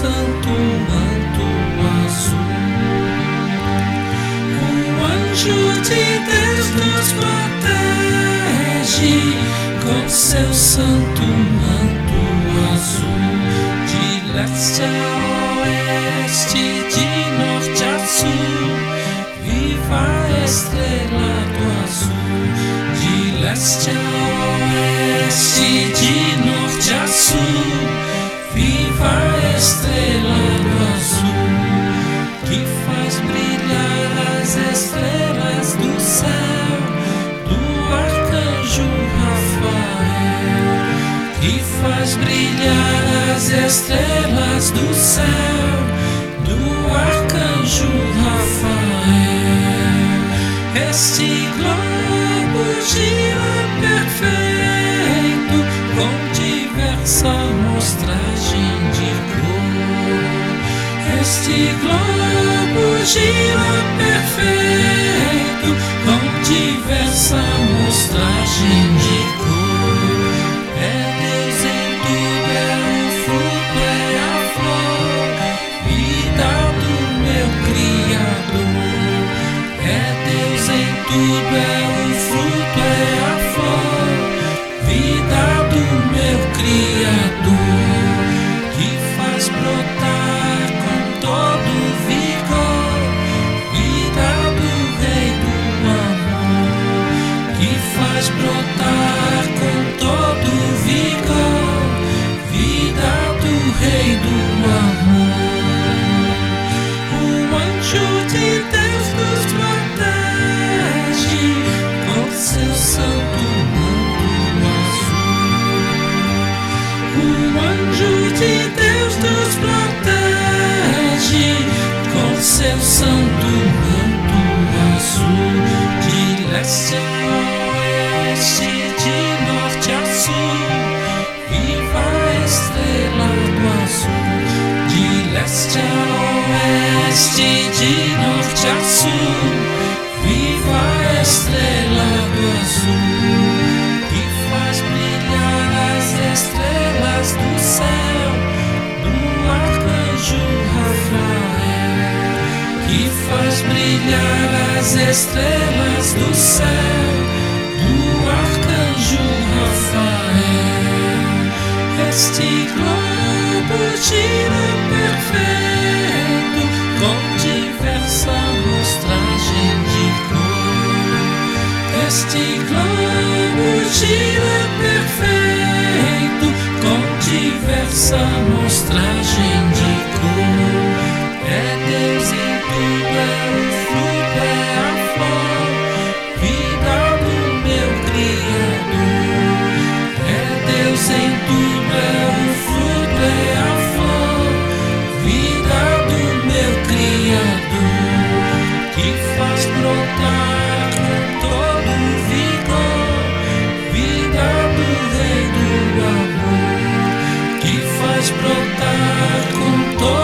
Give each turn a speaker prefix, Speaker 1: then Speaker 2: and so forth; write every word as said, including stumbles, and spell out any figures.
Speaker 1: santo manto azul. O anjo de Deus nos protege com seu santo manto azul. De leste a oeste, de norte a sul, viva a estrela do azul. De leste a oeste, de norte a sul, viva a estrela do azul, que faz brilhar as estrelas do céu, do arcanjo Rafael. Que faz brilhar as estrelas do céu, do arcanjo Rafael. Este globo gira perfeito, com diversa amostragem de cor. Este globo gira perfeito, com diversa amostragem de cor. É Deus em tudo, é o fruto, é a flor, vida do meu Criador. É Deus em tudo, é o fruto, é a flor, vida do meu Criador, que faz brotar com todo vigor, vida do Rei do amor, que faz brotar com todo vigor, vida do Rei do amor. O anjo de Deus nos protege com seu santo manto azul. O anjo de Deus nos protege com seu santo manto azul. De leste a oeste, de norte a sul, viva a estrela do azul. De leste a oeste, de norte a sul, viva a estrela do azul, que faz brilhar as estrelas do céu, do arcanjo Rafael. Que faz brilhar as estrelas do céu, do arcanjo Rafael. Este globo gira perfeito, com diversa amostragem de cor. Este globo gira perfeito, com diversa amostragem de cor. É Deus em tudo, é o fruto, é a flor, vida do meu Criador. É Deus em tudo, é o fruto, é a flor, vida do meu Criador, que faz brotar com todo vigor, vida do Rei do amor, que faz brotar com todo